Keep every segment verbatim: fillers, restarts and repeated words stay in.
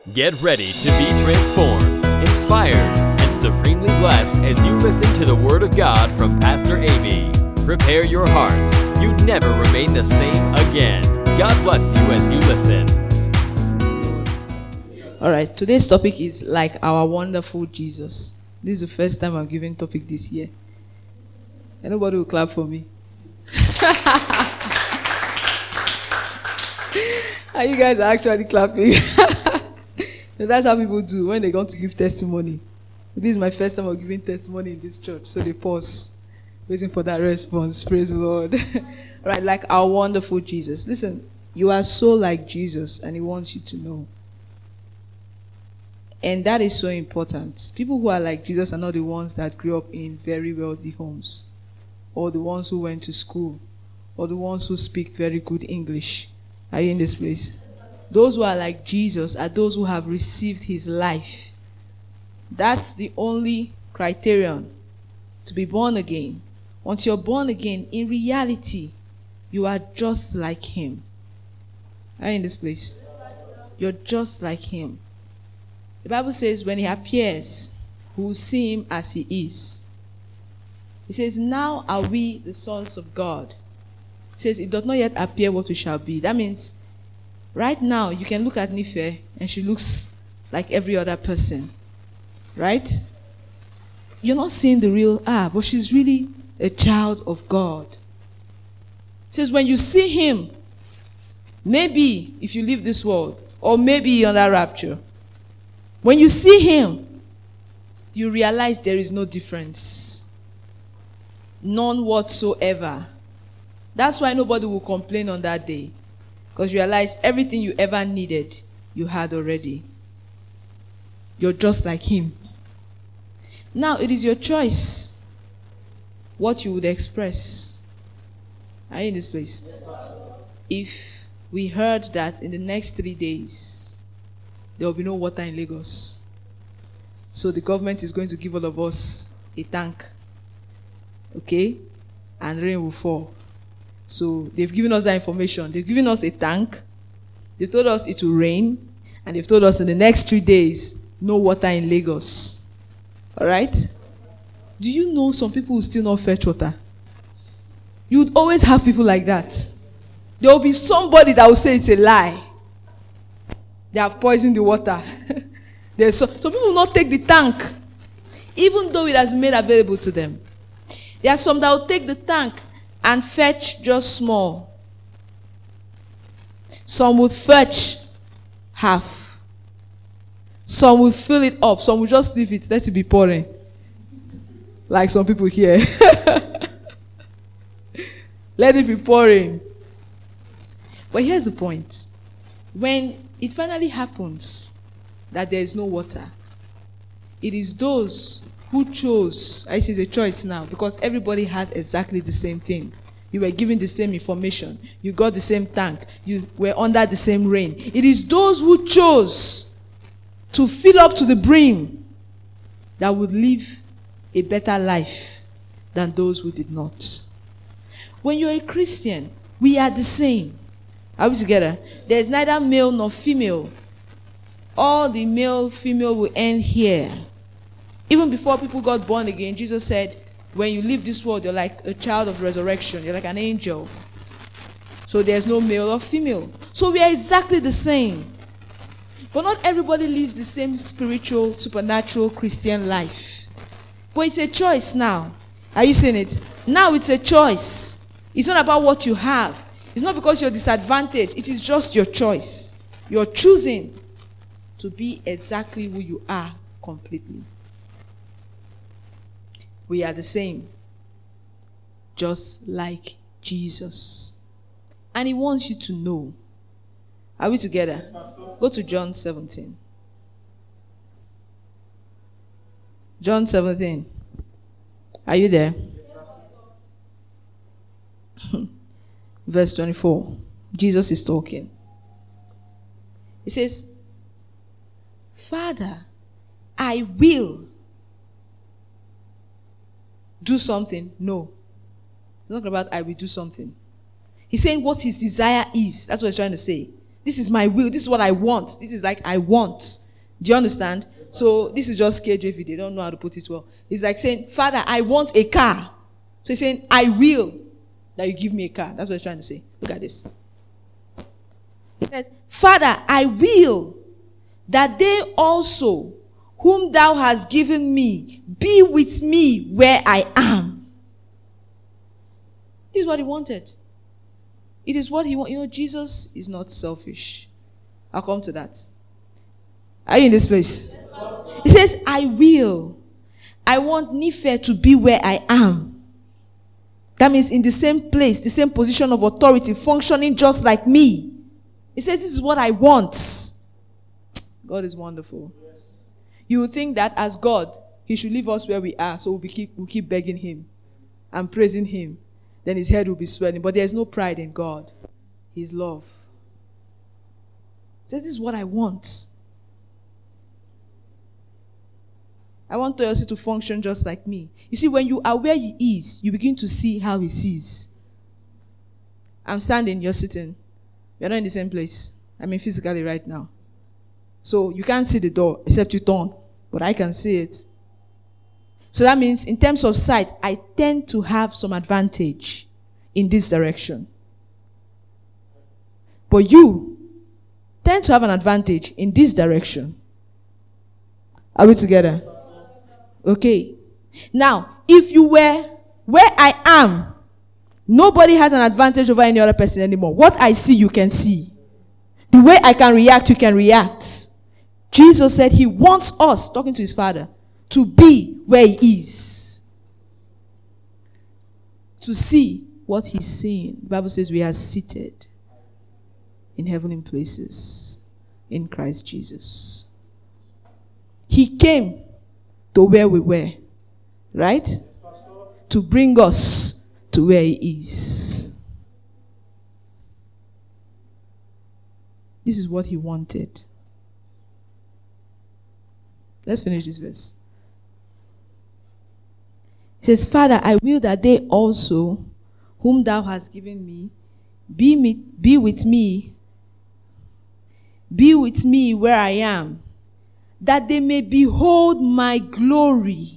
Get ready to be transformed, inspired, and supremely blessed as you listen to the Word of God from Pastor A B. Prepare your hearts. You'd never remain the same again. God bless you as you listen. All right, today's topic is like our wonderful Jesus. This is the first time I'm giving topic this year. Anybody will clap for me. And you guys are actually clapping. That's how people do when they go to give testimony. This is my first time of giving testimony in this church, so they pause, waiting for that response. Praise the Lord. All right, like our wonderful Jesus. Listen, you are so like Jesus, and he wants you to know. And that is so important. People who are like Jesus are not the ones that grew up in very wealthy homes, or the ones who went to school, or the ones who speak very good English. Are you in this place? Those who are like Jesus are those who have received his life. That's the only criterion to be born again. Once you're born again, in reality, you are just like him. Are you in this place? You're just like him. The Bible says when he appears, we will see him as he is. It says, now are we the sons of God. It says, it does not yet appear what we shall be. That means, right now, you can look at Nife, and she looks like every other person. Right? You're not seeing the real her, but she's really a child of God. It says, when you see him, maybe if you leave this world, or maybe on that rapture, when you see him, you realize there is no difference. None whatsoever. That's why nobody will complain on that day. Because you realize everything you ever needed, you had already. You're just like him. Now, it is your choice what you would express. Are you in this place? If we heard that in the next three days, there will be no water in Lagos, so the government is going to give all of us a tank. Okay? And rain will fall. So they've given us that information. They've given us a tank. They've told us it will rain. And they've told us in the next three days, no water in Lagos. All right? Do you know some people will still not fetch water? You would always have people like that. There will be somebody that will say it's a lie. They have poisoned the water. There's so, some people will not take the tank, even though it has been made available to them. There are some that will take the tank and fetch just small. Some will fetch half. Some will fill it up. Some will just leave it, let it be pouring. Like some people here. Let it be pouring. But here's the point. When it finally happens that there is no water, it is those who chose. I see it's a choice now, because everybody has exactly the same thing. You were given the same information. You got the same tank. You were under the same rain. It is those who chose to fill up to the brim that would live a better life than those who did not. When you're a Christian, we are the same. Are we together? There is neither male nor female. All the male, female will end here. Even before people got born again, Jesus said, when you leave this world, you're like a child of resurrection. You're like an angel. So there's no male or female. So we are exactly the same. But not everybody lives the same spiritual, supernatural Christian life. But it's a choice now. Are you seeing it? Now it's a choice. It's not about what you have. It's not because you're disadvantaged. It is just your choice. You're choosing to be exactly who you are completely. We are the same, just like Jesus. And he wants you to know. Are we together? Go to John seventeen. John seventeen. Are you there? Verse twenty-four. Jesus is talking. He says, Father, I will do something. No. It's not about I will do something. He's saying what his desire is. That's what he's trying to say. This is my will. This is what I want. This is like I want. Do you understand? So this is just K J V. They don't know how to put it well. It's like saying, Father, I want a car. So he's saying, I will that you give me a car. That's what he's trying to say. Look at this. He said, Father, I will that they also, whom thou hast given me, be with me where I am. This is what he wanted. It is what he wanted. You know, Jesus is not selfish. I'll come to that. Are you in this place? He says, I will. I want Nife to be where I am. That means in the same place, the same position of authority, functioning just like me. He says, this is what I want. God is wonderful. You would think that as God, he should leave us where we are, so we'll keep, we'll keep begging him and praising him. Then his head will be swelling. But there's no pride in God. His love. He says, this is what I want. I want Toyosi to function just like me. You see, when you are where he is, you begin to see how he sees. I'm standing, you're sitting. We're not in the same place. I mean, physically right now. So you can't see the door except you turn. But I can see it. So that means in terms of sight, I tend to have some advantage in this direction. But you tend to have an advantage in this direction. Are we together? Okay. Now, if you were where I am, nobody has an advantage over any other person anymore. What I see, you can see. The way I can react, you can react. Jesus said he wants us, talking to his Father, to be where he is. To see what he's seeing. The Bible says we are seated in heavenly places in Christ Jesus. He came to where we were, right? To bring us to where he is. This is what he wanted. Let's finish this verse. He says, Father, I will that they also, whom thou hast given me, be, me, be with me, be with me where I am, that they may behold my glory.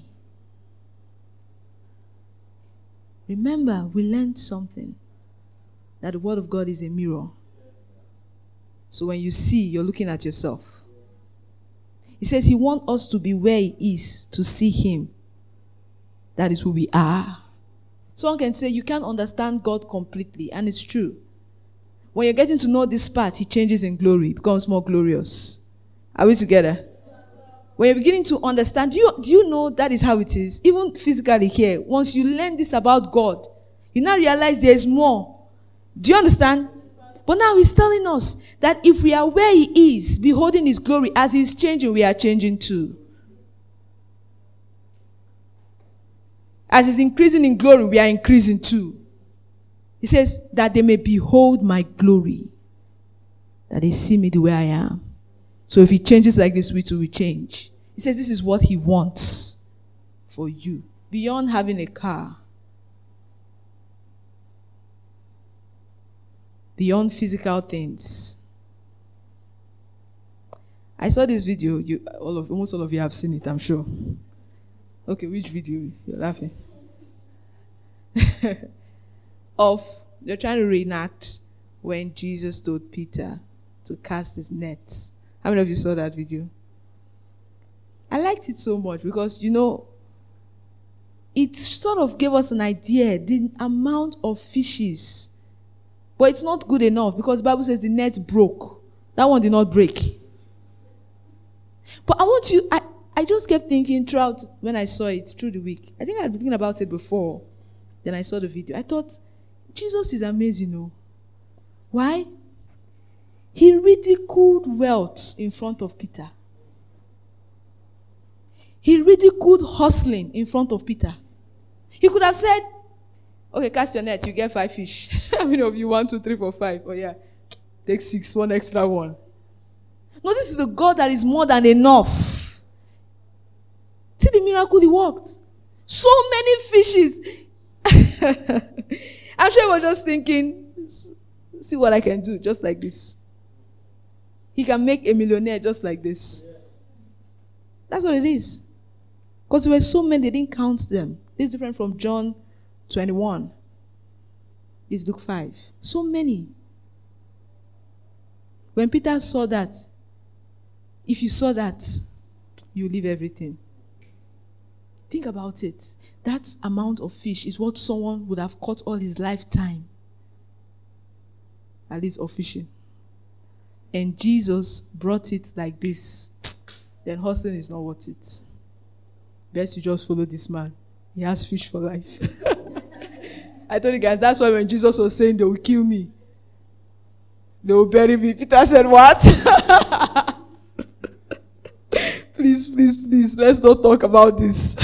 Remember, we learned something, that the word of God is a mirror. So when you see, you're looking at yourself. He says he wants us to be where he is, to see him. That is who we are. Someone can say, you can't understand God completely, and it's true. When you're getting to know this part, he changes in glory, becomes more glorious. Are we together? When you're beginning to understand, do you, do you know that is how it is? Even physically here, once you learn this about God, you now realize there is more. Do you understand? But now he's telling us that if we are where he is, beholding his glory, as he's changing, we are changing too. As he's increasing in glory, we are increasing too. He says that they may behold my glory, that they see me the way I am. So if he changes like this, we too will change. He says this is what he wants for you. Beyond having a car, beyond physical things. I saw this video. You, all of, almost all of you have seen it, I'm sure. Okay, which video? You're laughing. Of, they're trying to reenact when Jesus told Peter to cast his nets. How many of you saw that video? I liked it so much because, you know, it sort of gave us an idea, the amount of fishes. But it's not good enough because the Bible says the net broke. That one did not break. But I want you, I, I just kept thinking throughout when I saw it through the week. I think I had been thinking about it before. Then I saw the video. I thought, Jesus is amazing, no? Why? He ridiculed wealth in front of Peter. He ridiculed hustling in front of Peter. He could have said, okay, cast your net, you get five fish. How many of you? One, two, three, four, five. Oh yeah. Take six, one extra one. No, this is the God that is more than enough. See the miracle he worked. So many fishes. I'm sure he was just thinking, see what I can do, just like this. he can make a millionaire just like this. That's what it is. Because there were so many, they didn't count them. This is different from John twenty-one. It's Luke five. So many. When Peter saw that, if you saw that, you leave everything. Think about it. That amount of fish is what someone would have caught all his lifetime. At least of fishing. And Jesus brought it like this. Then hustling is not worth it. Best you just follow this man. He has fish for life. I told you guys, that's why when Jesus was saying they will kill me, they will bury me, Peter said, what? Please, please, please, let's not talk about this.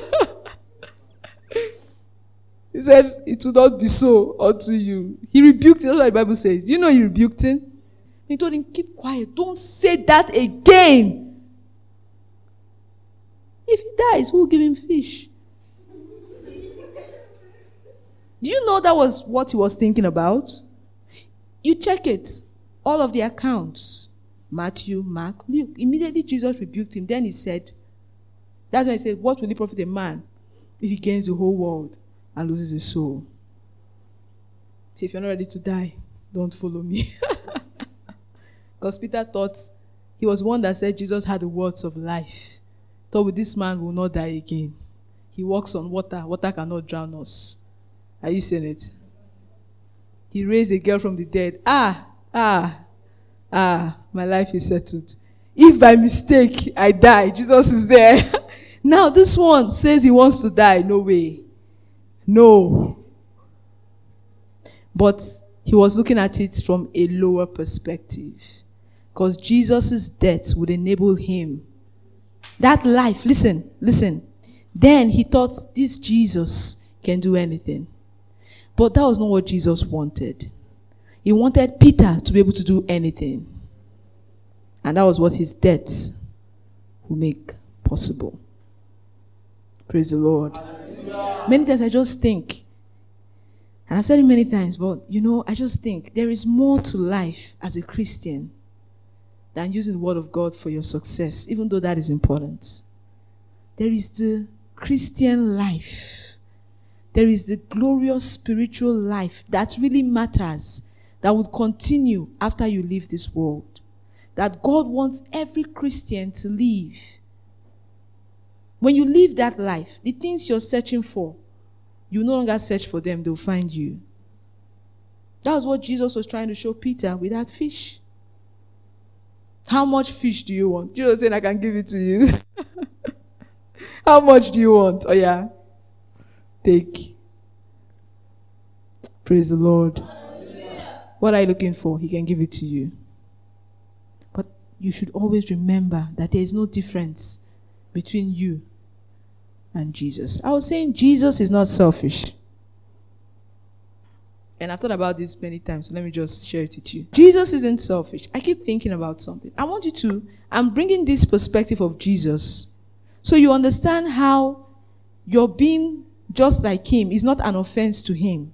He said, it will not be so unto you. He rebuked him. That's what the Bible says. You know he rebuked him? He told him, keep quiet. Don't say that again. If he dies, who will give him fish? Do you know that was what he was thinking about? You check it. All of the accounts. Matthew, Mark, Luke. Immediately Jesus rebuked him. Then he said, that's when he said, what will it profit a man if he gains the whole world and loses his soul? So if you're not ready to die, don't follow me. Because Peter thought, he was one that said Jesus had the words of life. Thought with this man will not die again. He walks on water. Water cannot drown us. Are you seeing it? He raised a girl from the dead. Ah, ah, ah, my life is settled. If by mistake I die, Jesus is there. Now this one says he wants to die. No way. No. But he was looking at it from a lower perspective. Because Jesus' death would enable him. That life, listen, listen. Then he thought this Jesus can do anything. But that was not what Jesus wanted. He wanted Peter to be able to do anything. And that was what his death would make possible. Praise the Lord. Hallelujah. Many times I just think, and I've said it many times, but you know, I just think there is more to life as a Christian than using the word of God for your success, even though that is important. There is the Christian life. There is the glorious spiritual life that really matters, that would continue after you leave this world. That God wants every Christian to live. When you live that life, the things you're searching for, you no longer search for them, they'll find you. That was what Jesus was trying to show Peter with that fish. How much fish do you want? Jesus said, I can give it to you. How much do you want? Oh yeah. Take. Praise the Lord. Hallelujah. What are you looking for? He can give it to you. But you should always remember that there is no difference between you and Jesus. I was saying Jesus is not selfish. And I've thought about this many times, so let me just share it with you. Jesus isn't selfish. I keep thinking about something. I want you to, I'm bringing this perspective of Jesus so you understand how your being just like him is not an offense to him.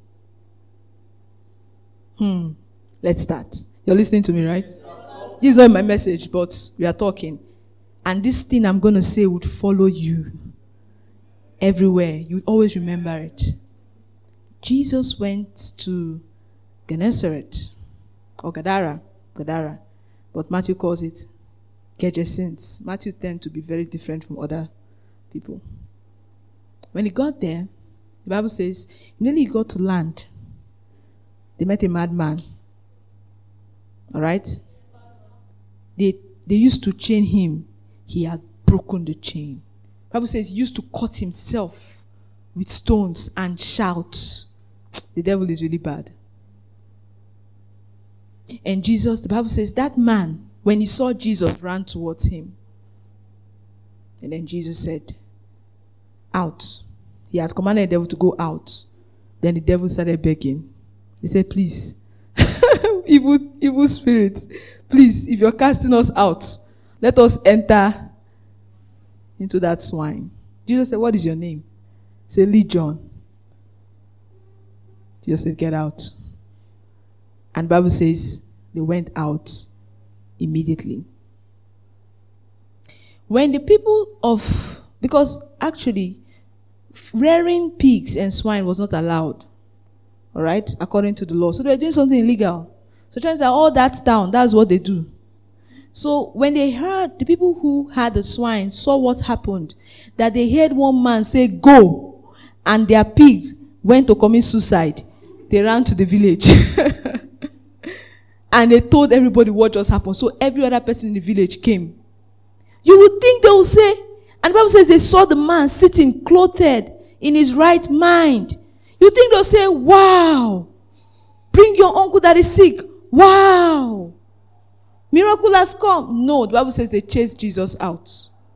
Hmm. Let's start. You're listening to me, right? This is not my message, but we are talking. And this thing I'm going to say would follow you everywhere. You always remember it. Jesus went to Gennesaret or Gadara, Gadara, but Matthew calls it Gergesenes. Matthew tends to be very different from other people. When he got there, the Bible says, nearly he got to land. They met a madman. All right? They, they used to chain him. He had broken the chain. The Bible says he used to cut himself with stones and shout. The devil is really bad. And Jesus, the Bible says, that man, when he saw Jesus, ran towards him. And then Jesus said, out. He had commanded the devil to go out. Then the devil started begging. He said, please, evil, evil spirit, please, if you're casting us out, let us enter into that swine. Jesus said, what is your name? He said, Legion. Jesus said, get out. And the Bible says, they went out immediately. When the people of, because actually, rearing pigs and swine was not allowed, all right, according to the law. So they were doing something illegal. So chances are all that town, that's what they do. So when they heard, the people who had the swine saw what happened, that they heard one man say, go, and their pigs went to commit suicide. They ran to the village. And they told everybody what just happened. So every other person in the village came. You would think they will say, and the Bible says they saw the man sitting clothed in his right mind. You think they'll say, wow, bring your uncle that is sick. Wow, miracle has come. No, the Bible says they chased Jesus out.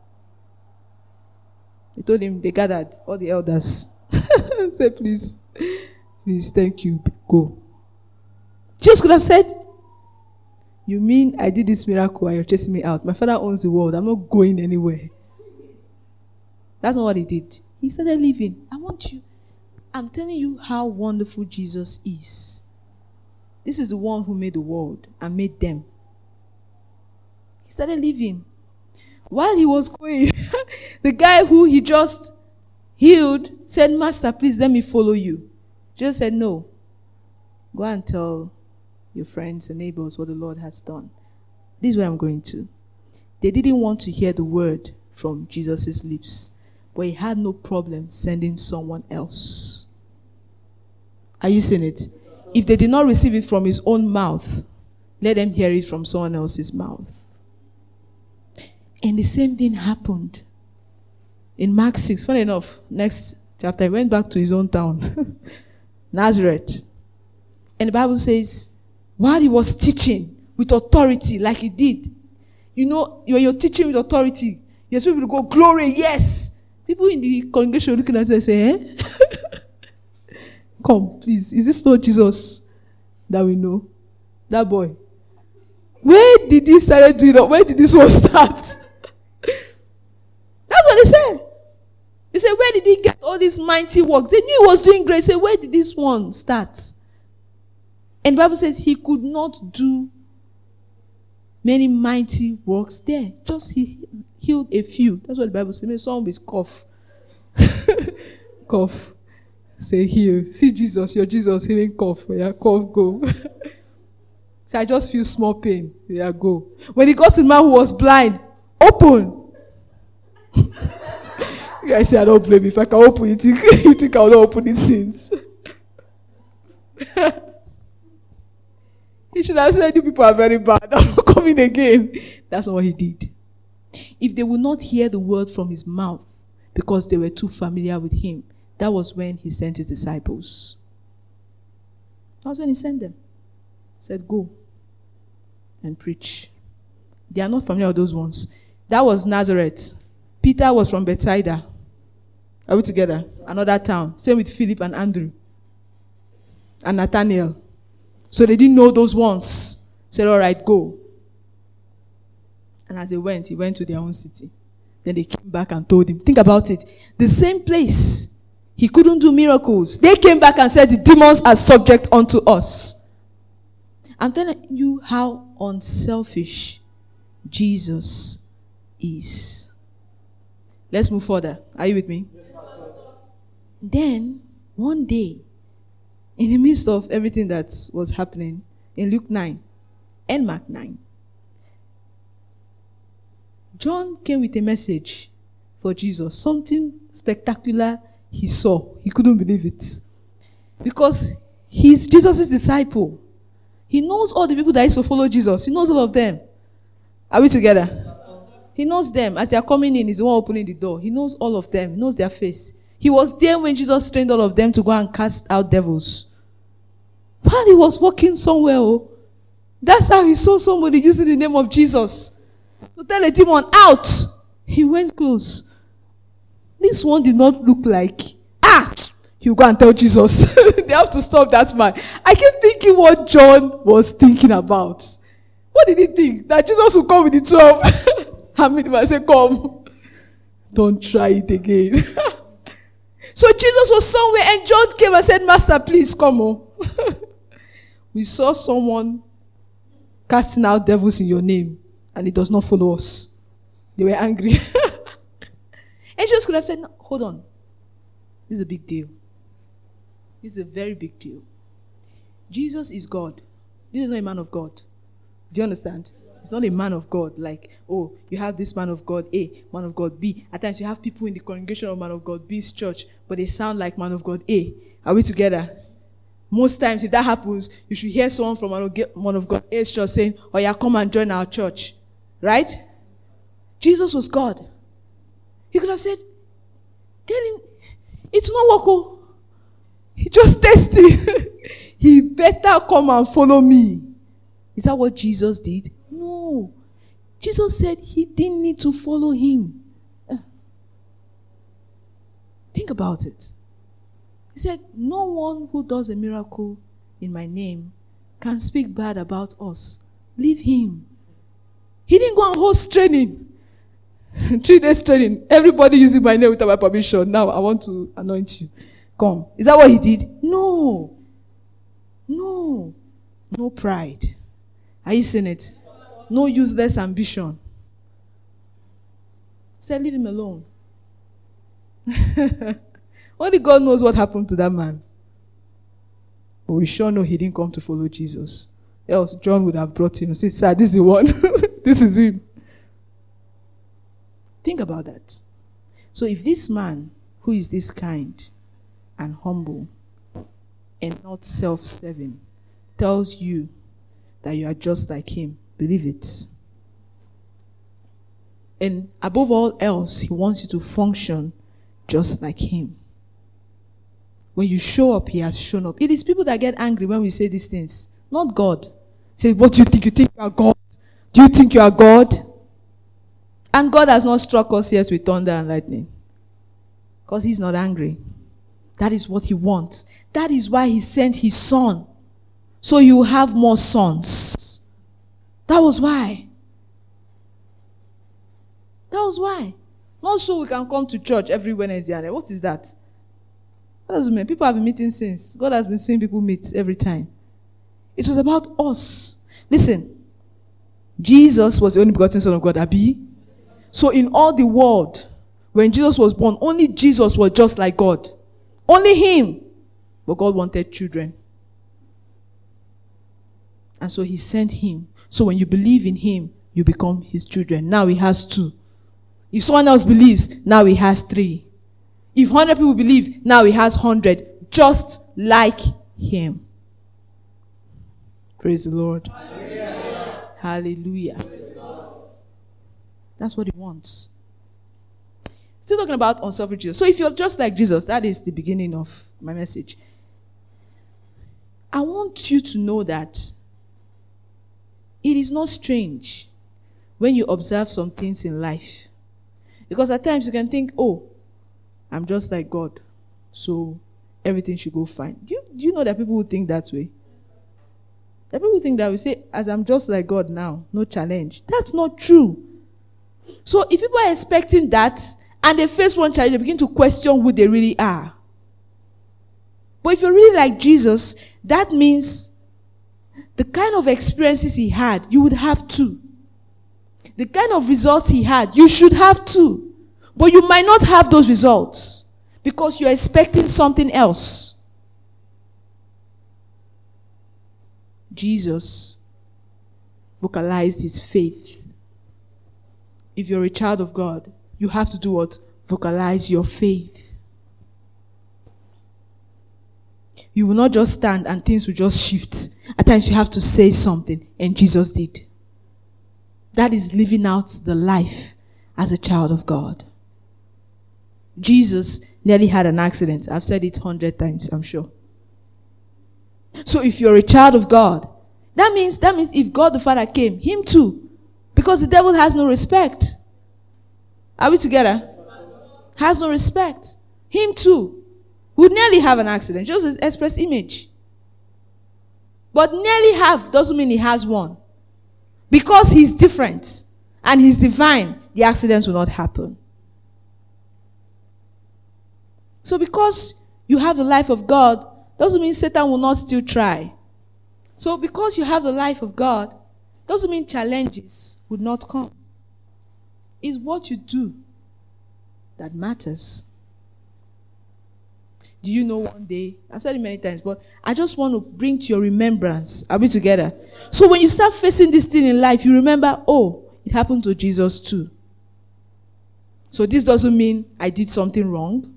They told him, they gathered all the elders. Say, please, please, thank you, go. Jesus could have said, you mean I did this miracle and you're chasing me out? My Father owns the world. I'm not going anywhere. That's not what he did. He started living. I want you. I'm telling you how wonderful Jesus is. This is the one who made the world and made them. He started living. While he was going, the guy who he just healed said, Master, please let me follow you. Jesus said, no. Go and tell your friends and neighbors what the Lord has done. This is where I'm going to. They didn't want to hear the word from Jesus' lips, but he had no problem sending someone else. Are you seeing it? If they did not receive it from his own mouth, let them hear it from someone else's mouth. And the same thing happened in Mark six. Funny enough, next chapter, he went back to his own town, Nazareth. And the Bible says, while he was teaching with authority like he did, you know, when you're teaching with authority, you're supposed to go, glory, yes. People in the congregation are looking at us and say, eh? Come, please. Is this not Jesus that we know? That boy. Where did he start doing that? Where did this one start? That's what they said. They said, where did he get all these mighty works? They knew he was doing great. They said, where did this one start? And the Bible says he could not do many mighty works there. Just he healed a few. That's what the Bible says. Maybe someone with cough. Cough. Say, heal. See Jesus, your Jesus healing cough. Yeah, cough, go. Say, I just feel small pain. Yeah, go. When he got to the man who was blind, open. You guys say, I don't blame you. If I can open it, you think, you think I will not open it since? He should have said, you people are very bad. I'm not coming again. That's not what he did. If they would not hear the word from his mouth because they were too familiar with him, that was when he sent his disciples. That was when he sent them. He said, go and preach. They are not familiar with those ones. That was Nazareth. Peter was from Bethsaida. Are we together? Another town. Same with Philip and Andrew. And Nathaniel. So they didn't know those ones. Said, all right, go. And as they went, he went to their own city. Then they came back and told him. Think about it. The same place. He couldn't do miracles. They came back and said, the demons are subject unto us. I'm telling you how unselfish Jesus is. Let's move further. Are you with me? Yes, then, one day, in the midst of everything that was happening, in Luke nine and Mark nine, John came with a message for Jesus. Something spectacular he saw. He couldn't believe it. Because he's Jesus' disciple. He knows all the people that used to follow Jesus. He knows all of them. Are we together? He knows them. As they are coming in, he's the one opening the door. He knows all of them. He knows their face. He was there when Jesus trained all of them to go and cast out devils. While he was walking somewhere, oh, that's how he saw somebody using the name of Jesus to tell a demon, out. He went close. This one did not look like, ah, you go and tell Jesus. They have to stop that man. I keep thinking what John was thinking about. What did he think? That Jesus would come with the twelve. I mean, I said, come. Don't try it again. So Jesus was somewhere and John came and said, Master, please come on. We saw someone casting out devils in your name, and it does not follow us. They were angry. And Jesus could have said, no, hold on. This is a big deal. This is a very big deal. Jesus is God. This is not a man of God. Do you understand? He's not a man of God. Like, oh, you have this man of God A, man of God B. At times you have people in the congregation of man of God B's church, but they sound like man of God A. Are we together? Most times, if that happens, you should hear someone from man of God A's church saying, oh yeah, come and join our church. Right? Jesus was God. He could have said, tell him, it's not work. He just tasty. He better come and follow me. Is that what Jesus did? No. Jesus said he didn't need to follow him. Uh, think about it. He said, no one who does a miracle in my name can speak bad about us. Leave him. He didn't go and host training. Three days training. Everybody using my name without my permission. Now I want to anoint you. Come. Is that what he did? No. No. No pride. Are you seeing it? No useless ambition. He said, leave him alone. Only God knows what happened to that man. But we sure know he didn't come to follow Jesus. Else John would have brought him and said, sir, this is the one. This is him. Think about that. So if this man, who is this kind and humble and not self-serving, tells you that you are just like him, believe it. And above all else, he wants you to function just like him. When you show up, he has shown up. It is people that get angry when we say these things, not God. Say, what do you think? You think you are God? Do you think you are God? And God has not struck us yet with thunder and lightning. Because he's not angry. That is what he wants. That is why he sent his son. So you have more sons. That was why. That was why. Not so we can come to church every Wednesday. And what is that? That doesn't mean people have been meeting since. God has been seeing people meet every time. It was about us. Listen. Jesus was the only begotten Son of God, Abi. So in all the world, when Jesus was born, only Jesus was just like God. Only him. But God wanted children. And so he sent him. So when you believe in him, you become his children. Now he has two. If someone else believes, now he has three. If one hundred people believe, now he has one hundred. Just like him. Praise the Lord. Hallelujah. Hallelujah. That's what he wants. Still talking about unselfish Jesus. So if you're just like Jesus, that is the beginning of my message. I want you to know that it is not strange when you observe some things in life. Because at times you can think, oh, I'm just like God, so everything should go fine. Do you, do you know that people who think that way? That people think that we say, as I'm just like God now, no challenge. That's not true. So if people are expecting that, and they face one challenge, they begin to question who they really are. But if you're really like Jesus, that means the kind of experiences he had, you would have too. The kind of results he had, you should have too. But you might not have those results because you're expecting something else. Jesus vocalized his faith. If you're a child of God, you have to do what? Vocalize your faith. You will not just stand and things will just shift. At times you have to say something, and Jesus did. That is living out the life as a child of God. Jesus nearly had an accident. I've said it a hundred times, I'm sure. So if you're a child of God, that means, that means if God the Father came, him too. Because the devil has no respect. Are we together? Has no respect. Him too would nearly have an accident. Just his express image. But nearly have doesn't mean he has one. Because he's different and he's divine, the accidents will not happen. So because you have the life of God, doesn't mean Satan will not still try. So because you have the life of God, Doesn't mean challenges would not come. It's what you do that matters. Do you know one day, I've said it many times, but I just want to bring to your remembrance. Are we together? So when you start facing this thing in life, you remember, oh, it happened to Jesus too. So this doesn't mean I did something wrong.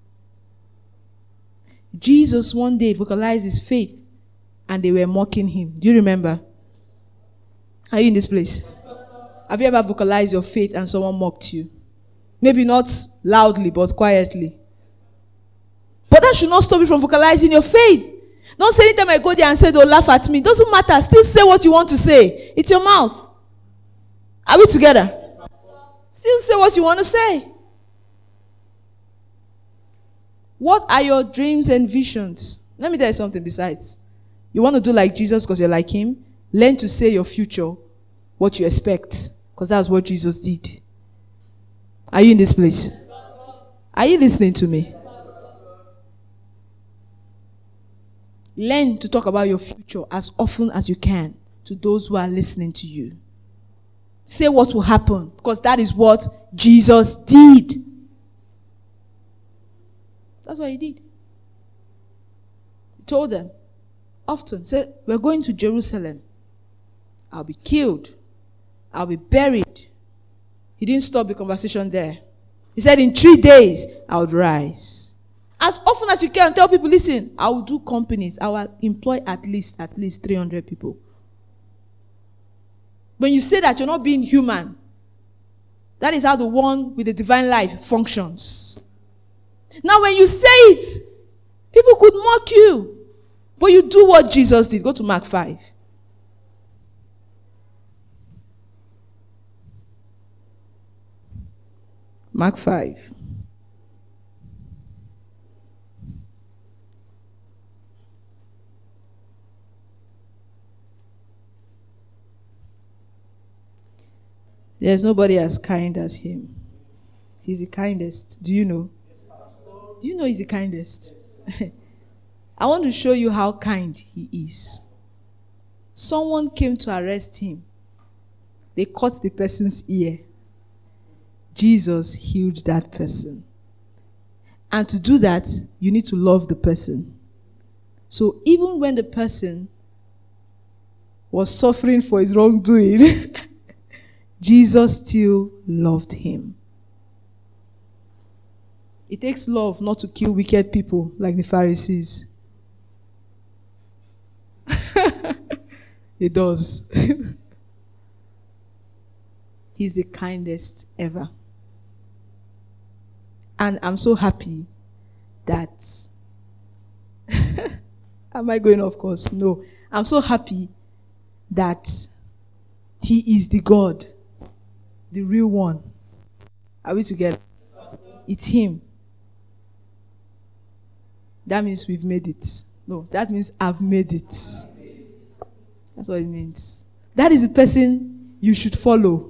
Jesus one day vocalized his faith and they were mocking him. Do you remember? Are you in this place? Have you ever vocalized your faith and someone mocked you? Maybe not loudly, but quietly. But that should not stop you from vocalizing your faith. Don't say anytime I go there and say they'll laugh at me. Doesn't matter. Still say what you want to say. It's your mouth. Are we together? Still say what you want to say. What are your dreams and visions? Let me tell you something besides. You want to do like Jesus because you're like him? Learn to say your future, what you expect. Because that's what Jesus did. Are you in this place? Are you listening to me? Learn to talk about your future as often as you can to those who are listening to you. Say what will happen because that is what Jesus did. That's what he did. He told them often, said, we're going to Jerusalem. I'll be killed. I'll be buried. He didn't stop the conversation there. He said, in three days, I would rise. As often as you can, tell people, listen, I will do companies. I will employ at least, at least three hundred people. When you say that you're not being human, that is how the one with the divine life functions. Now, when you say it, people could mock you. But you do what Jesus did. Go to Mark five. Mark five. There's nobody as kind as him. He's the kindest. Do you know? Do you know he's the kindest? I want to show you how kind he is. Someone came to arrest him. They cut the person's ear. Jesus healed that person. And to do that, you need to love the person. So even when the person was suffering for his wrongdoing, Jesus still loved him. It takes love not to kill wicked people like the Pharisees. It does. He's the kindest ever. And I'm so happy that... Am I going off course? No. I'm so happy that he is the God. The real one. Are we together? It's him. That means we've made it. No, that means I've made it. That's what it means. That is the person you should follow.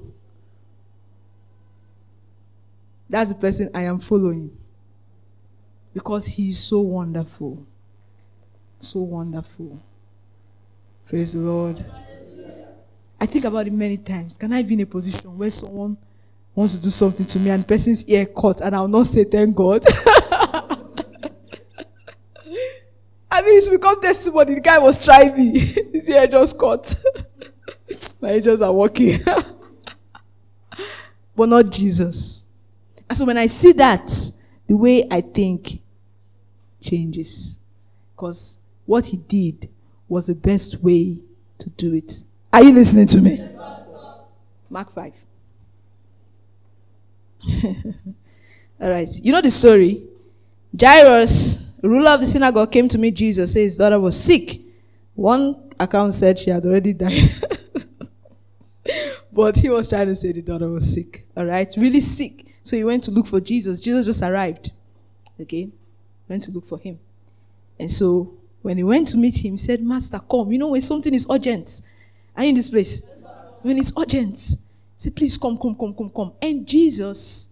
That's the person I am following. Because he is so wonderful. So wonderful. Praise the Lord. I think about it many times. Can I be in a position where someone wants to do something to me and the person's ear cut and I'll not say thank God? I mean, it's because testimony. The guy was trying me. His ear just cut. My angels are working. But not Jesus. And so when I see that, the way I think changes. Because what he did was the best way to do it. Are you listening to me? Mark five. All right. You know the story. Jairus, the ruler of the synagogue, came to meet Jesus, said his daughter was sick. One account said she had already died. But he was trying to say the daughter was sick. All right. Really sick. So he went to look for Jesus. Jesus just arrived. Okay. Went to look for him. And so when he went to meet him, he said, Master, come. You know when something is urgent. Are you in this place? When it's urgent, say, please come, come, come, come, come. And Jesus,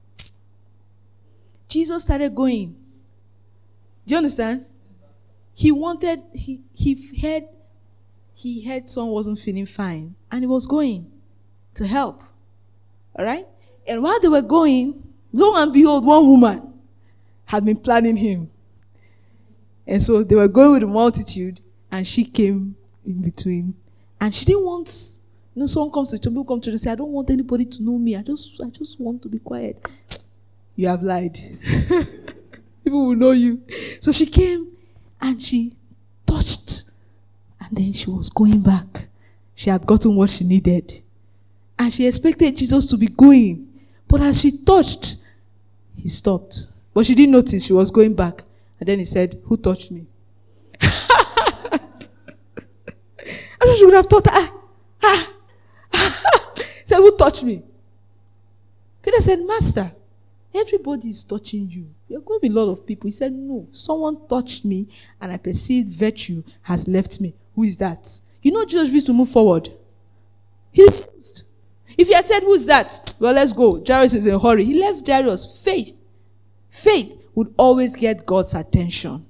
Jesus started going. Do you understand? He wanted, he, he heard he heard someone wasn't feeling fine, and he was going to help. All right? And while they were going, lo and behold, one woman had been planning him. And so they were going with the multitude, and she came in between. And she didn't want, you know, someone comes to church, people come to church and say, I don't want anybody to know me. I just, I just want to be quiet. You have lied. People will know you. So she came and she touched, and then she was going back. She had gotten what she needed. And she expected Jesus to be going. But as she touched, he stopped. But she didn't notice she was going back. And then he said, who touched me? I she would have thought, ah, ah, ah. He said, who touched me? Peter said, Master, everybody is touching you. There are going to be a lot of people. He said, no, someone touched me and I perceived virtue has left me. Who is that? You know Jesus refused to move forward. He refused. If he had said, who is that? Well, let's go. Jairus is in a hurry. He left Jairus. Faith. Faith would always get God's attention.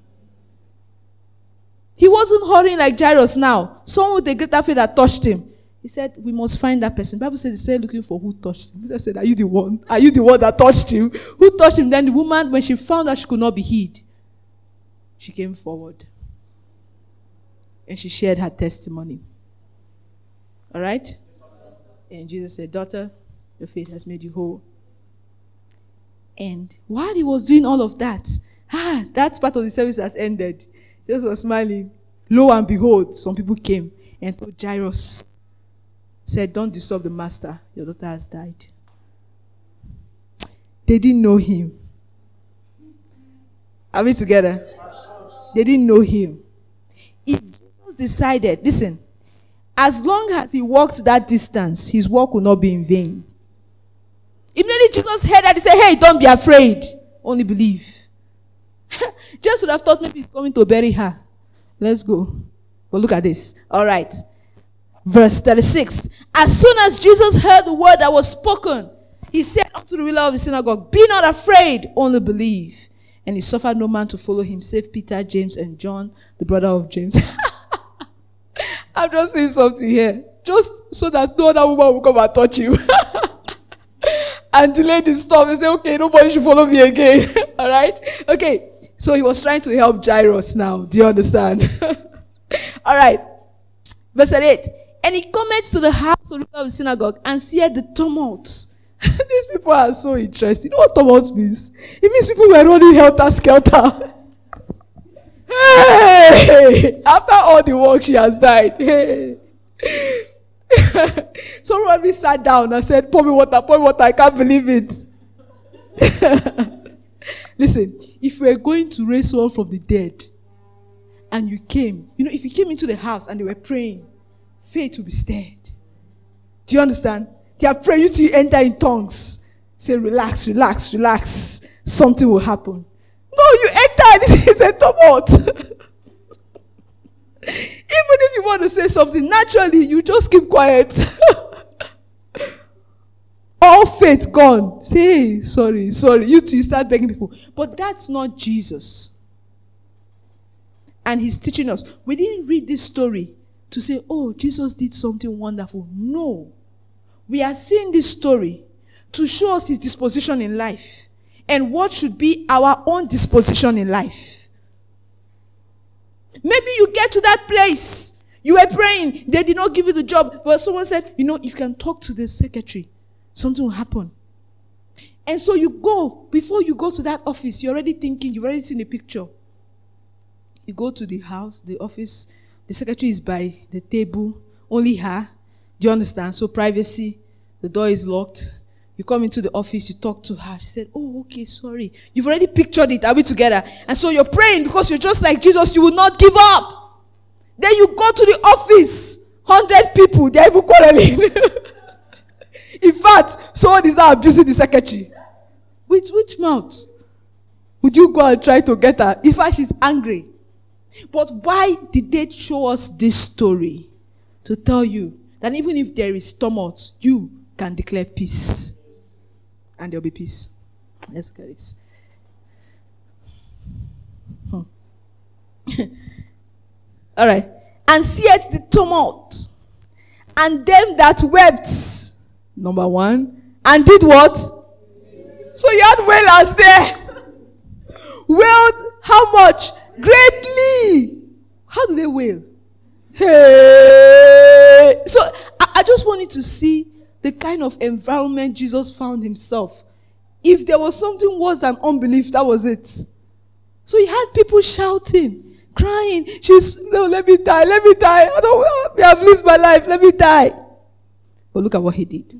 He wasn't hurrying like Jairus now. Someone with a greater faith that touched him. He said, we must find that person. The Bible says he started looking for who touched him. Peter said, are you the one? Are you the one that touched him? Who touched him? Then the woman, when she found out she could not be hid, she came forward. And she shared her testimony. All right? And Jesus said, daughter, your faith has made you whole. And while he was doing all of that, ah, that part of the service has ended. Jesus was smiling. Lo and behold, some people came and told Jairus, said, don't disturb the master. Your daughter has died. They didn't know him. Are we together? They didn't know him. If Jesus decided, listen, as long as he walked that distance, his work will not be in vain. Immediately Jesus heard that, he said, hey, don't be afraid. Only believe. Jesus would have thought maybe he's coming to bury her. Let's go. But look at this. All right. Verse thirty-six. As soon as Jesus heard the word that was spoken, he said unto the ruler of the synagogue, be not afraid, only believe. And he suffered no man to follow him, save Peter, James, and John, the brother of James. I'm just saying something here. Just so that no other woman will come and touch you. And delay the stuff and say, okay, nobody should follow me again. All right? Okay. So he was trying to help Jairus now. Do you understand? All right. Verse eight. And he cometh to the house of the synagogue and seeth the tumult. These people are so interesting. You know what tumult means? It means people were running helter-skelter. Hey! After all the work, she has died. Hey! So Rodney sat down and said, pour me water, pour me water, I can't believe it. Listen, if we are going to raise someone from the dead, and you came, you know, if you came into the house and they were praying, faith will be stirred. Do you understand? They are praying you till you enter in tongues. Say, relax, relax, relax. Something will happen. No, you enter, this is a tumult. Even if you want to say something, naturally, you just keep quiet. All faith gone. Say, hey, sorry, sorry. You too, you start begging people. But that's not Jesus. And he's teaching us. We didn't read this story to say, oh, Jesus did something wonderful. No. We are seeing this story to show us his disposition in life and what should be our own disposition in life. Maybe you get to that place. You were praying. They did not give you the job. But someone said, you know, if you can talk to the secretary, something will happen. And so you go. Before you go to that office, you're already thinking, you've already seen the picture. You go to the house, the office. The secretary is by the table. Only her. Do you understand? So privacy. The door is locked. You come into the office, you talk to her. She said, oh, okay, sorry. You've already pictured it. Are we together? And so you're praying because you're just like Jesus. You will not give up. Then you go to the office. Hundred people. They're even quarreling. In fact, someone is now abusing the secretary. With which mouth would you go and try to get her? In fact, she's angry. But why did they show us this story? To tell you that even if there is tumult, you can declare peace. And there'll be peace. Let's look at this. Hmm. All right. And seeth the tumult, and them that wept. Number one. And did what? So you had wailers there. Wailed how much? Greatly. How do they wail? Hey. So I, I just want you to see the kind of environment Jesus found himself. If there was something worse than unbelief, that was it. So he had people shouting, crying. She's, no, let me die, let me die. I don't, I have lived my life, let me die. But look at what he did.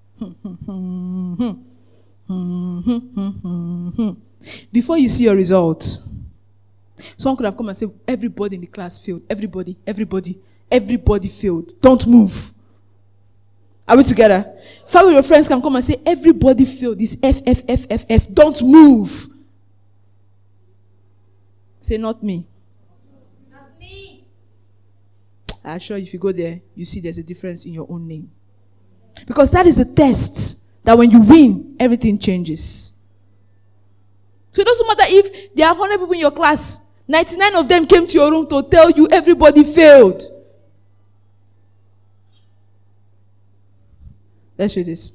Before you see your results, someone could have come and said, everybody in the class failed. Everybody, everybody, everybody failed. Don't move. Are we together? Five of your friends can come and say, everybody failed. It's F, F, F, F, F. Don't move. Say, not me. Not me. I assure you, if you go there, you see there's a difference in your own name. Because that is the test that when you win, everything changes. So it doesn't matter if there are one hundred people in your class, ninety-nine of them came to your room to tell you everybody failed. Let's read this.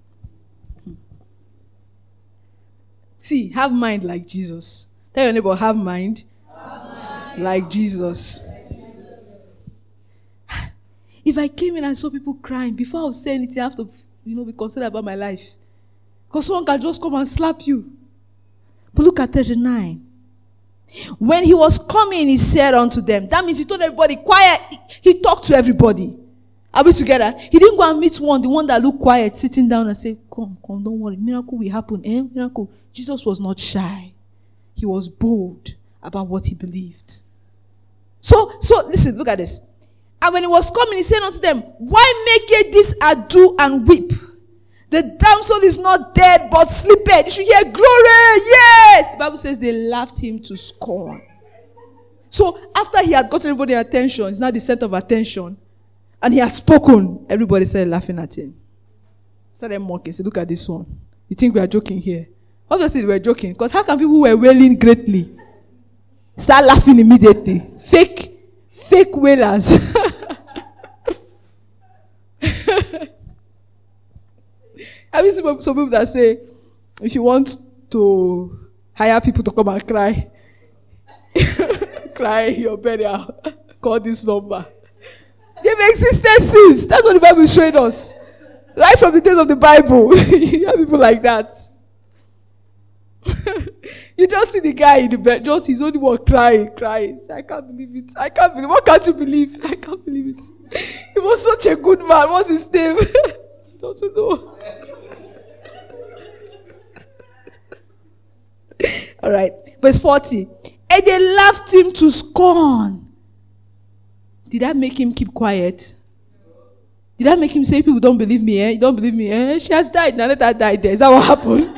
See, have mind like Jesus. Tell your neighbor, have mind, have mind. Like Jesus. Like Jesus. If I came in and saw people crying, before I would say anything, I have to, you know, be concerned about my life. Because someone can just come and slap you. But look at thirty-nine. When he was coming, he said unto them. That means he told everybody, quiet. He, he talked to everybody. Are we together? He didn't go and meet one, the one that looked quiet, sitting down and say, come, come, don't worry. Miracle will happen. Eh? Miracle. Jesus was not shy. He was bold about what he believed. So, so listen, look at this. And when he was coming, he said unto them, why make ye this ado and weep? The damsel is not dead, but sleepeth. You should hear glory. Yes. The Bible says they laughed him to scorn. So after he had gotten everybody's attention, it's not the center of attention, and he had spoken, everybody started laughing at him. Started mocking. Say, look at this one. You think we are joking here? Obviously, we were joking. Because how can people who were wailing greatly start laughing immediately? Fake, fake wailers. Have you seen some people that say, if you want to hire people to come and cry, cry your burial, call this number. They've existed since. That's what the Bible is showing us. Right from the days of the Bible. You have people like that. You just see the guy in the bed, just his only one crying, crying. I can't believe it. I can't believe it. What can't you believe? I can't believe it. He was such a good man. What's his name? Don't you know? All right. Verse forty. And they laughed him to scorn. Did that make him keep quiet? Did that make him say, people don't believe me, eh? You don't believe me, eh? She has died. Now let her die there. Is that what happened?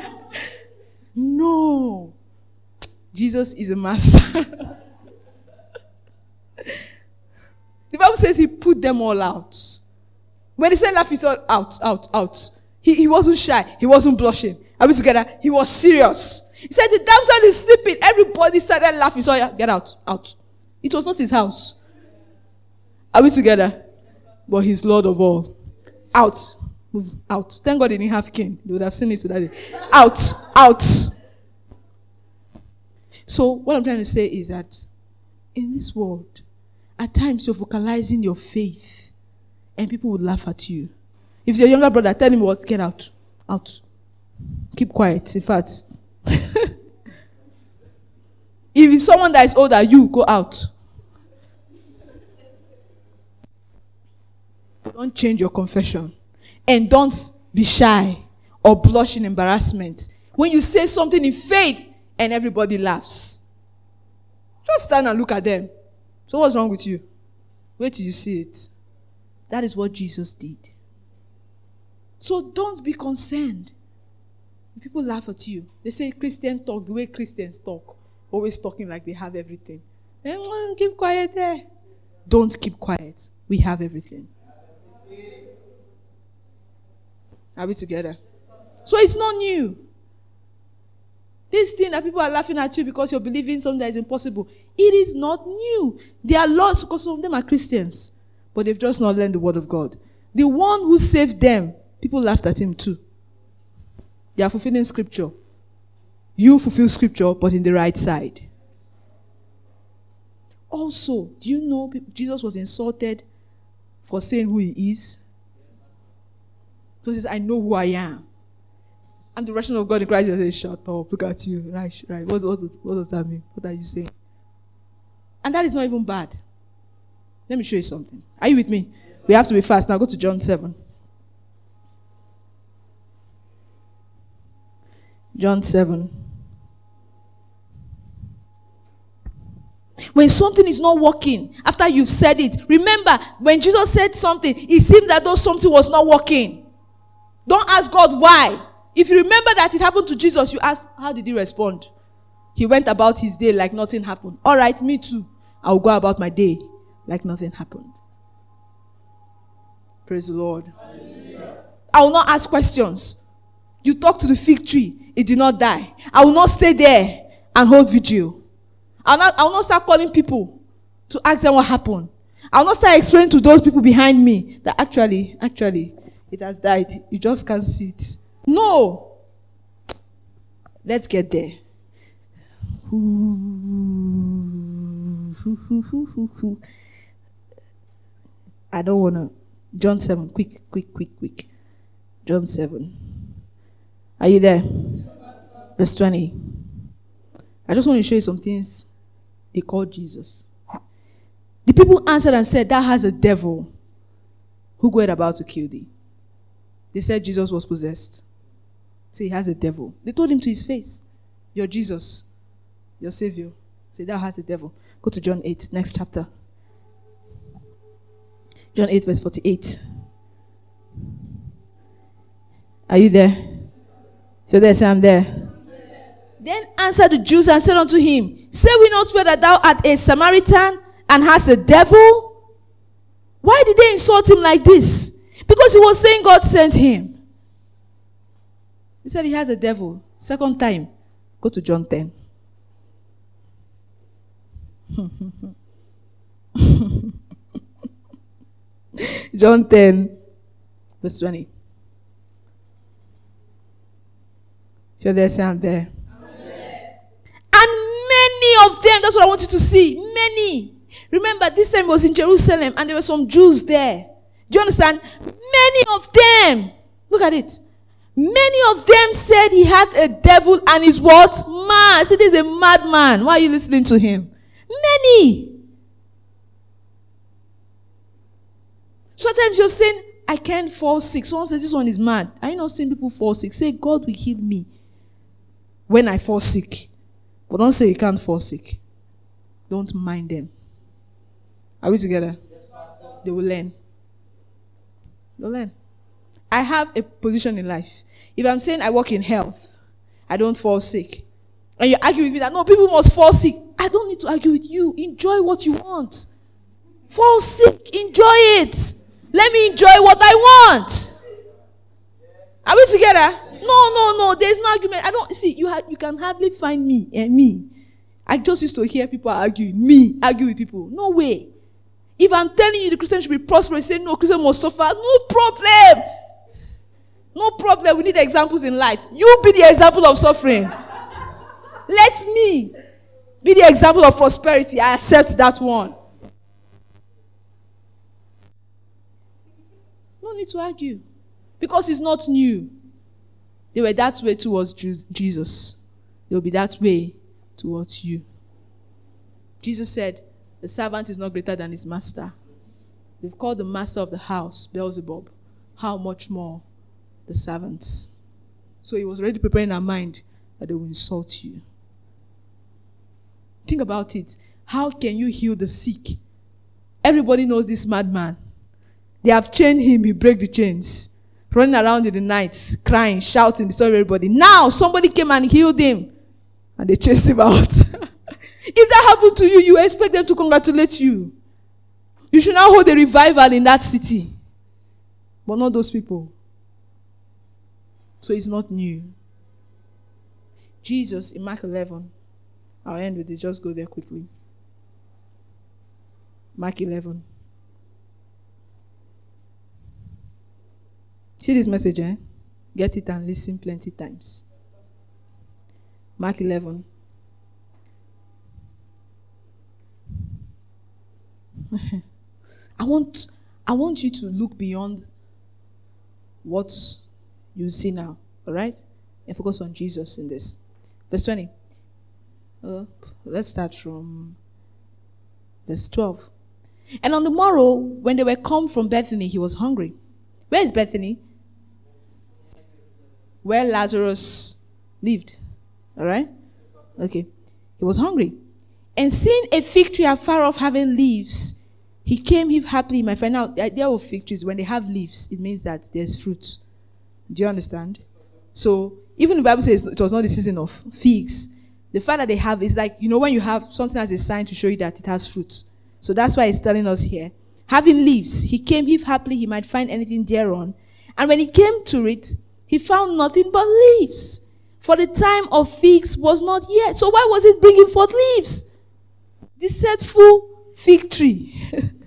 No. Jesus is a master. The Bible says he put them all out. When he said laugh, he said out, out, out. He, he wasn't shy. He wasn't blushing. Are we together? He was serious. He said the damsel is sleeping. Everybody started laughing. So yeah, get out, out. It was not his house. Are we together? But he's Lord of all. Out. Move out. Thank God he didn't have king. They would have seen it today. Out. Out. So what I'm trying to say is that in this world, at times you're vocalizing your faith and people would laugh at you. If your younger brother, tell him what, get out. Out. Keep quiet. In fact, if it's someone that is older, you go out. Don't change your confession. And don't be shy or blush in embarrassment. When you say something in faith and everybody laughs, just stand and look at them. So what's wrong with you? Wait till you see it. That is what Jesus did. So don't be concerned. People laugh at you. They say Christian talk, the way Christians talk. Always talking like they have everything. And keep quiet there. Don't keep quiet. We have everything. Are we together? So it's not new. This thing that people are laughing at you because you're believing something that is impossible, it is not new. There are lots, because some of them are Christians, but they've just not learned the word of God. The one who saved them, people laughed at him too. They are fulfilling scripture. You fulfill scripture, but in the right side. Also, do you know Jesus was insulted for saying who he is? So he says, I know who I am. And the revelation of God in Christ says, shut up, look at you. Right, right. What, what, what does that mean? What are you saying? And that is not even bad. Let me show you something. Are you with me? We have to be fast. Now go to John seven. John seven. When something is not working, after you've said it, remember, when Jesus said something, it seems as though something was not working. Don't ask God why. If you remember that it happened to Jesus, you ask, how did he respond? He went about his day like nothing happened. All right, me too. I'll go about my day like nothing happened. Praise the Lord. Hallelujah. I will not ask questions. You talk to the fig tree, it did not die. I will not stay there and hold vigil. I will not, I will not start calling people to ask them what happened. I will not start explaining to those people behind me that actually, actually, it has died. You just can't see it. No. Let's get there. I don't want to. John seven. Quick, quick, quick, quick. John seven. Are you there? Verse twenty. I just want to show you some things they called Jesus. The people answered and said, that has a devil who goeth about to kill thee. They said Jesus was possessed. Say, he has a devil. They told him to his face, you're Jesus, your Savior. Say, thou has a devil. Go to John eight, next chapter. John eight, verse forty-eight. Are you there? So there, say, I'm there. Then answered the Jews and said unto him, say we not well that thou art a Samaritan and hast a devil? Why did they insult him like this? Because he was saying God sent him. He said he has a devil. Second time. Go to John ten. John ten, verse twenty. If you're there, say I'm there. And many of them, that's what I want you to see. Many. Remember, this time it was in Jerusalem and there were some Jews there. Do you understand? Many of them. Look at it. Many of them said he had a devil and is what? Mad. I said he's a madman. Why are you listening to him? Many. Sometimes you're saying, I can't fall sick. Someone says this one is mad. Are you not seeing people fall sick? Say, God will heal me when I fall sick. But don't say you can't fall sick. Don't mind them. Are we together? Yes, they will learn. They'll learn. I have a position in life. If I'm saying I work in health, I don't fall sick. And you argue with me that no, people must fall sick. I don't need to argue with you. Enjoy what you want. Fall sick. Enjoy it. Let me enjoy what I want. Are we together? No, no, no. There's no argument. I don't see. You ha- you can hardly find me and me. I just used to hear people arguing. Me argue with people. No way. If I'm telling you the Christian should be prosperous, say no, Christian must suffer. No problem. No problem. We need examples in life. You be the example of suffering. Let me be the example of prosperity. I accept that one. No need to argue. Because it's not new. They were that way towards Jesus. They will be that way towards you. Jesus said, the servant is not greater than his master. They've called the master of the house Beelzebub. How much more the servants? So he was already preparing our mind that they will insult you. Think about it. How can you heal the sick? Everybody knows this madman. They have chained him, he break the chains. Running around in the night, crying, shouting, disturbing everybody. Now somebody came and healed him. And they chased him out. If that happened to you, you expect them to congratulate you. You should now hold a revival in that city. But not those people. So it's not new. Jesus in Mark eleven. I'll end with it. Just go there quickly. Mark eleven. See this message, eh? Get it and listen plenty times. Mark eleven. I want I want you to look beyond what you see now, all right? And focus on Jesus in this. Verse twenty. Uh, let's start from verse twelve. And on the morrow, when they were come from Bethany, he was hungry. Where is Bethany? Where Lazarus lived. All right? Okay. He was hungry. And seeing a fig tree afar off having leaves, he came if happily. My friend, now, the idea of fig trees, when they have leaves, it means that there's fruit. Do you understand? So, even the Bible says it was not the season of figs. The fact that they have is like, you know, when you have something as a sign to show you that it has fruit. So that's why it's telling us here. Having leaves, he came if happily he might find anything thereon. And when he came to it, he found nothing but leaves. For the time of figs was not yet. So why was it bringing forth leaves? Deceitful fig tree.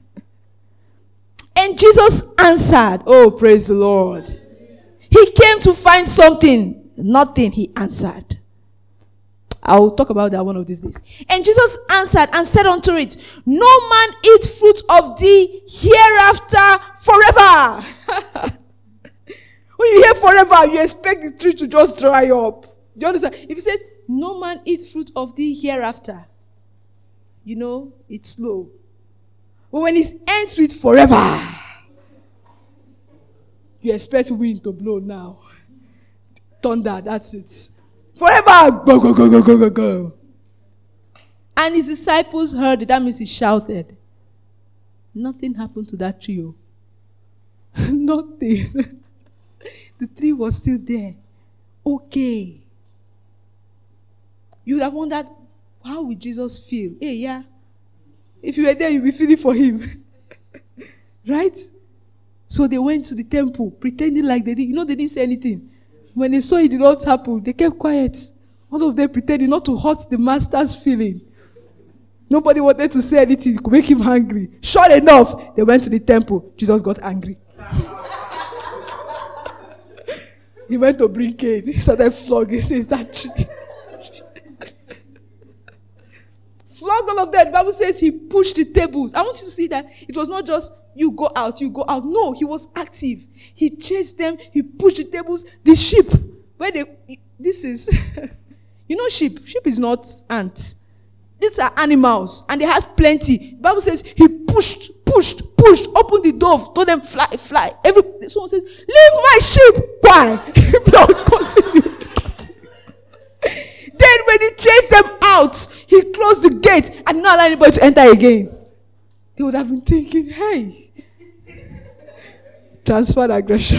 And Jesus answered, oh, praise the Lord. He came to find something. Nothing, he answered. I'll talk about that one of these days. And Jesus answered and said unto it, no man eat fruit of thee hereafter forever. When you hear forever, you expect the tree to just dry up. Do you understand? If he says, no man eat fruit of thee hereafter, you know, it's slow. But when it ends with forever, you expect wind to blow now. Thunder, that's it. Forever! Go, go, go, go, go, go, go. And his disciples heard it. That means he shouted. Nothing happened to that tree. Nothing. The tree was still there. Okay. You would have wondered, how would Jesus feel? Hey, yeah. If you were there, you'd be feeling for him. Right? So they went to the temple, pretending like they didn't. You know, they didn't say anything. When they saw it did not happen, they kept quiet. All of them pretending not to hurt the master's feeling. Nobody wanted to say anything. It could make him angry. Sure enough, they went to the temple. Jesus got angry. He went to bring Cain. He started flogging. He says, that tree. Flog all of them. The Bible says he pushed the tables. I want you to see that it was not just you go out, you go out. No, he was active. He chased them. He pushed the tables. The sheep, where they, this is, you know sheep. Sheep is not ants. These are animals. And they had plenty. The Bible says he pushed, pushed, pushed, opened the door, told them fly, fly. Every, someone says, leave my sheep. Why? No, continue, continue. Then when he chased them out, he closed the gate and not allow anybody to enter again. They would have been thinking, hey, transferred aggression.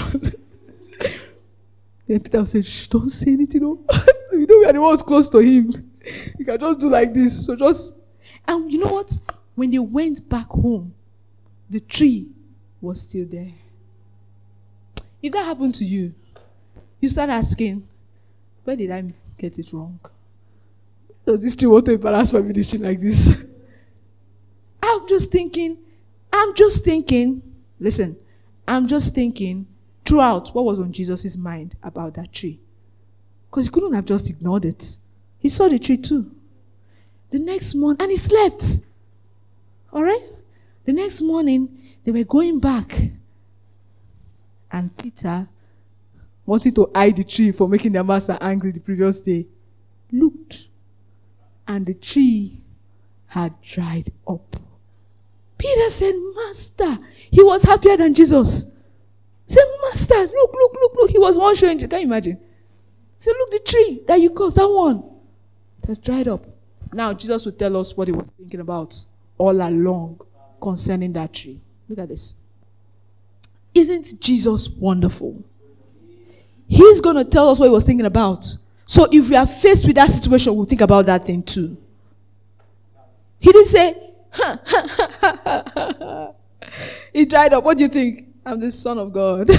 Then Peter said, shh, don't say anything. No. You know we are the ones close to him. You can just do like this. So just, and you know what? When they went back home, the tree was still there. If that happened to you, you start asking, where did I get it wrong? Does this tree want to embarrass my ministry like this? I'm just thinking, I'm just thinking, listen, I'm just thinking throughout what was on Jesus' mind about that tree. Because he couldn't have just ignored it. He saw the tree too. The next morning, and he slept. All right? The next morning, they were going back. And Peter, wanting to hide the tree for making their master angry the previous day, looked. And the tree had dried up. Peter said, Master. He was happier than Jesus. He said, Master, look, look, look, look. He was one showing. Can you imagine? He said, look, the tree that you caused, that one, that's dried up. Now, Jesus will tell us what he was thinking about all along concerning that tree. Look at this. Isn't Jesus wonderful? He's going to tell us what he was thinking about. So if we are faced with that situation, we'll think about that thing too. He didn't say, ha, ha, ha, ha, ha. It dried up. What do you think? I'm the Son of God.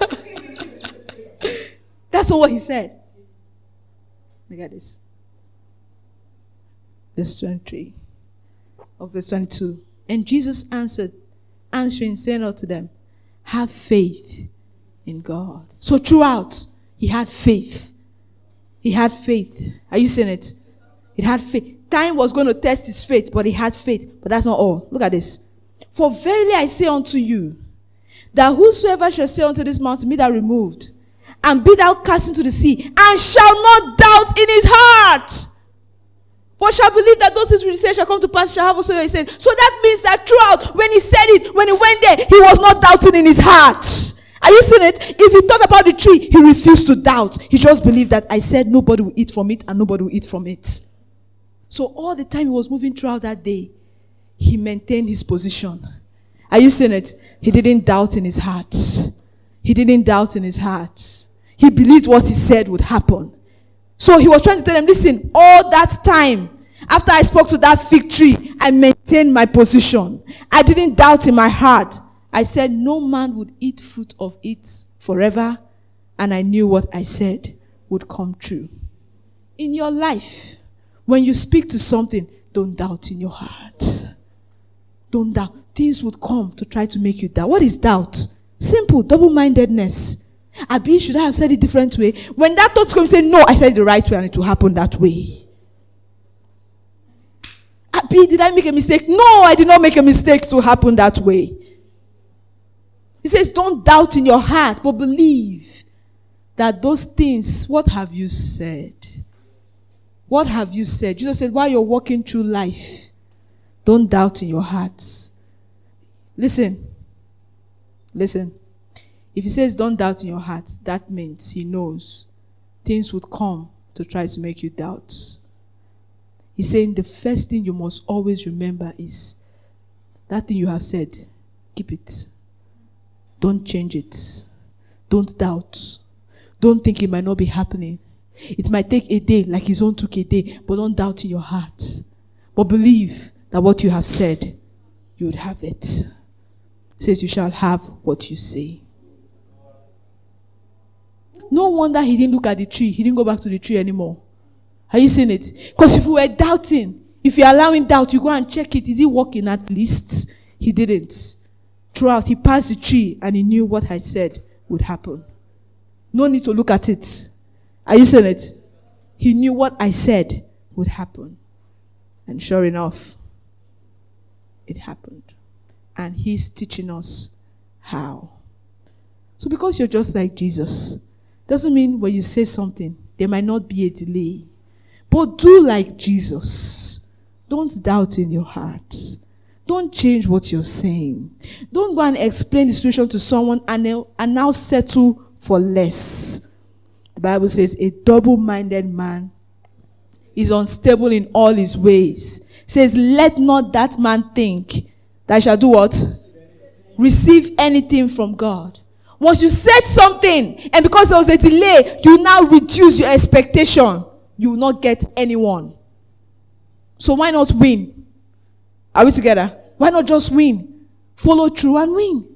That's not what he said. Look at this. Verse twenty-three of verse twenty-two. And Jesus answered, answering, saying unto them, have faith in God. So throughout, he had faith. He had faith. Are you seeing it? He had faith. Time was going to test his faith, but he had faith. But that's not all. Look at this. For verily I say unto you, that whosoever shall say unto this mountain, be thou removed, and be thou cast into the sea, and shall not doubt in his heart, but shall believe that those things which he said shall come to pass, shall have also he said. So that means that throughout, when he said it, when he went there, he was not doubting in his heart. Are you seeing it? If he thought about the tree, he refused to doubt. He just believed that I said nobody will eat from it, and nobody will eat from it. So all the time he was moving throughout that day, he maintained his position. Are you seeing it? He didn't doubt in his heart. He didn't doubt in his heart. He believed what he said would happen. So he was trying to tell them, listen, all that time, after I spoke to that fig tree, I maintained my position. I didn't doubt in my heart. I said no man would eat fruit of it forever. And I knew what I said would come true. In your life, when you speak to something, don't doubt in your heart. Don't doubt. Things would come to try to make you doubt. What is doubt? Simple, double-mindedness. Abi, should I have said it different way? When that thought comes, say, no, I said it the right way and it will happen that way. Abi, did I make a mistake? No, I did not make a mistake to happen that way. He says, don't doubt in your heart, but believe that those things, what have you said? What have you said? Jesus said, while you're walking through life, don't doubt in your hearts. Listen. Listen. If he says don't doubt in your heart, that means he knows things would come to try to make you doubt. He's saying the first thing you must always remember is that thing you have said, keep it. Don't change it. Don't doubt. Don't think it might not be happening. It might take a day like his own took a day, but don't doubt in your heart. But believe that what you have said, you would have it. It says you shall have what you say. No wonder he didn't look at the tree. He didn't go back to the tree anymore. Are you seeing it? Because if you were doubting, if you're allowing doubt, you go and check it. Is it working at least? He didn't. Throughout, he passed the tree and he knew what I said would happen. No need to look at it. Are you seeing it? He knew what I said would happen. And sure enough, it happened. And he's teaching us how. So because you're just like Jesus, doesn't mean when you say something, there might not be a delay. But do like Jesus. Don't doubt in your heart. Don't change what you're saying. Don't go and explain the situation to someone and, and now settle for less. The Bible says a double-minded man is unstable in all his ways. It says, let not that man think that I shall do what? Receive anything from God. Once you said something, and because there was a delay, you now reduce your expectation. You will not get anyone. So why not win? Are we together? Why not just win? Follow through and win.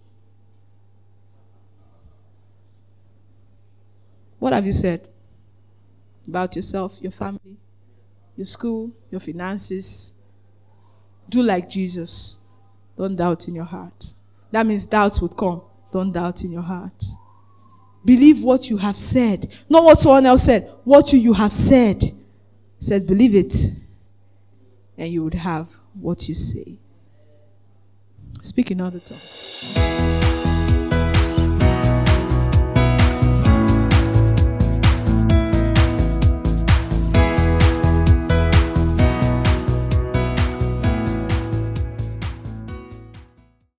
What have you said about yourself, your family, your school, your finances? Do like Jesus. Don't doubt in your heart. That means doubts would come. Don't doubt in your heart. Believe what you have said. Not what someone else said. What you, you have said. He said, believe it. And you would have what you say. Speak in other tongues.